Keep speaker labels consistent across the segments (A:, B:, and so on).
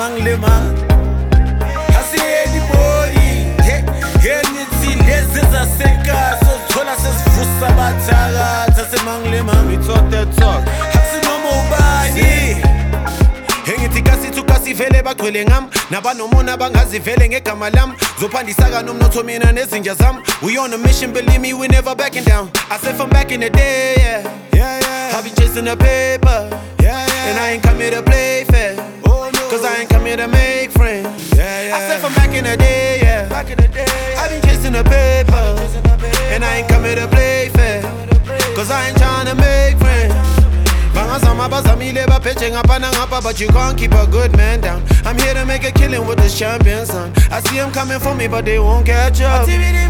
A: Mang anybody Anything lezi zaseka Sothola sesivusa bathakatha Semang we talk that talk Asinoma ubani Engithi kasithu kasivele bagcwele ngam Nabanomona bangazivele ngegama lam Zophandisaka nomnotho mina nezinja zam We on a mission, believe me, we never backing down I said from back in the day, yeah I be chasing the paper, and I ain't come here to play fair Cause I ain't come here to make friends I said from back in the day, yeah I been chasing the paper, and I ain't come here to play fair Cause I ain't tryna make friends but you can't keep a good man down. I'm here to make a killing with this champion son. I see them coming for me, but they won't catch up.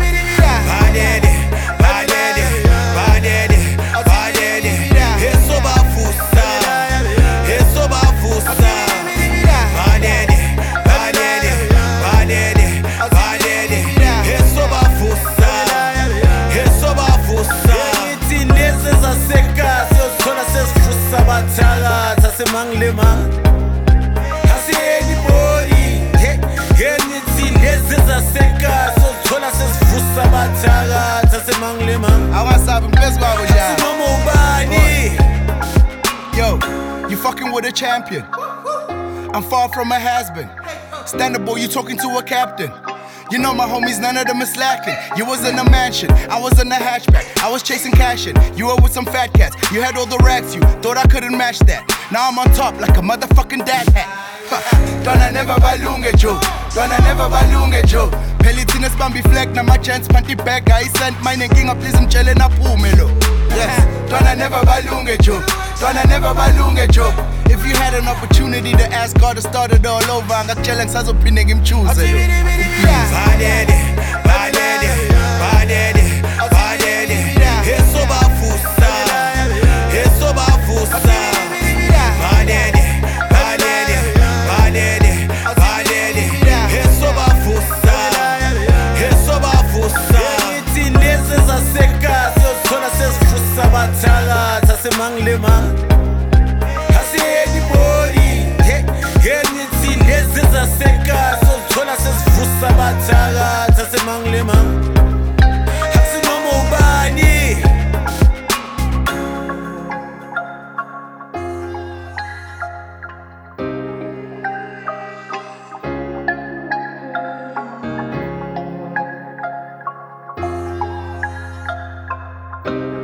A: I see anybody anything lezi zaseka Sothola sesivusa bathakatha Semang
B: Awasabi mphezi kwabo njalo
A: Asinoma ubani
B: Yo, you fucking with a champion I'm far from a has-been Stand up boy, you talking to a captain You know my homies, none of them is slacking. You was in a mansion, I was in a hatchback. I was chasing cash in, you were with some fat cats. You had all the racks, you thought I couldn't match that. Now I'm on top like a motherfucking dad hat. Donna never balunge Joe, Donna never balunge Joe. Pelitines bambi flag, na my chance panty back. I sent my king up, please mchele na pumelo. Yes, Donna never balunge Joe, Donna never balunge Joe. If you had an opportunity to ask God to start it all over, I'm gonna challenge us up in him choose it.
A: I see anybody anything lezi zaseka Sothola sesivusa bathakatha Semang ubani